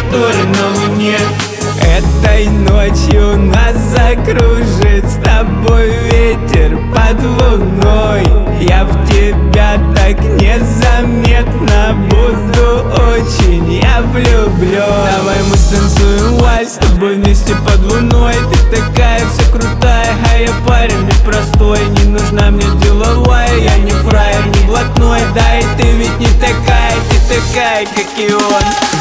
который на Луне. Этой ночью нас закружит с тобой ветер под луной. Я в тебя так незаметно буду очень я влюблен. Давай мы станцуем вальс с тобой вместе под луной. Ты такая вся крутая, а я парень непростой. Не нужна мне деловая, я не фраер, не блатной. Да и ты ведь не такая, ты такая, как и он.